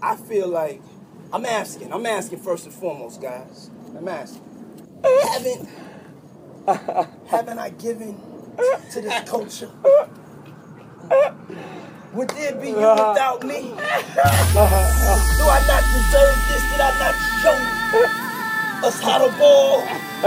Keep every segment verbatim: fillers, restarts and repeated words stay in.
I feel like, I'm asking, I'm asking first and foremost, guys. I'm asking. Haven't, haven't I given to this culture? Would there be you without me? Do I not deserve this? Did I not show us how to ball?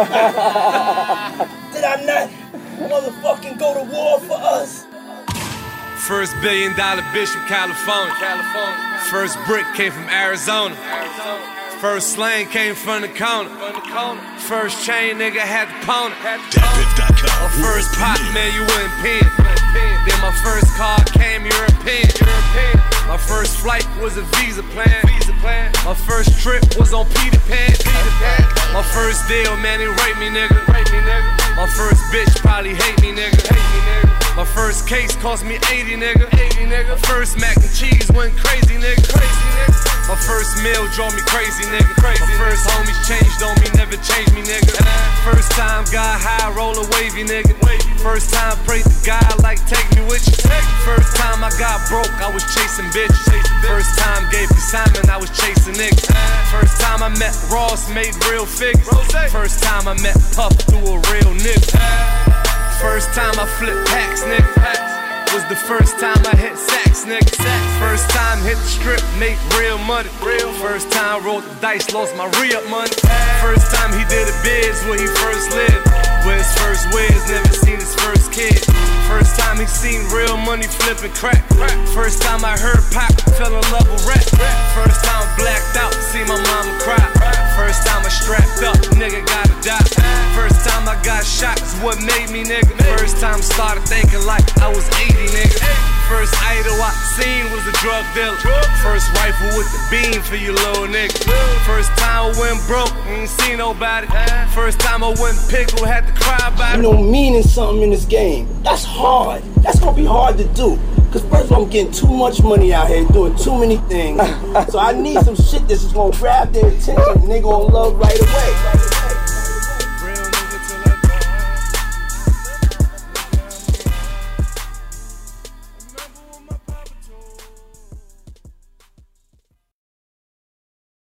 Did I not motherfucking go to war for us? First billion dollar bitch from California. California. First brick came from Arizona. Arizona. First slang came from the corner. First chain nigga had the pony. My first pop, man, you wouldn't pin. Then my first car came European. My first flight was a visa plan. My first trip was on Peter Pan. My first deal, man, he raped me, nigga. My first bitch probably hate me, nigga. My first case cost me eighty, nigga. First mac and cheese went crazy, nigga. My first meal drove me crazy, nigga. My first homies changed on me, never changed me, nigga. First time got high, roll a wavy, nigga. First time prayed to God like take me with you. First time I got broke, I was chasing bitches. First time gave consignment, I was chasing niggas. First time I met Ross, made real figures. First time I met Puff through a real nigga. First time I flipped packs, nigga. Was the first time I hit sacks, nigga. First time hit the strip, make real money. Real. First time rolled the dice, lost my re-up money. First time he did a biz where he first lived. Where his first ways, never seen his first kid. First time he seen real money flipping crack. First time I heard pop, fell in love with rap. First time blacked out, see my mama cry. First time I strapped up, nigga gotta die. First time I got shot is what made me, nigga. First time started thinking like I was eighty, nigga. First idol I seen was a drug dealer. First rifle with the beam for you little nigga. First time I went broke, ain't seen nobody. First time I went pickle, had to cry about it. You know, meaning something in this game, that's hard. That's gonna be hard to do. Cause first of all, I'm getting too much money out here, doing too many things. So I need some shit that's just gonna grab their attention and they gonna love right away.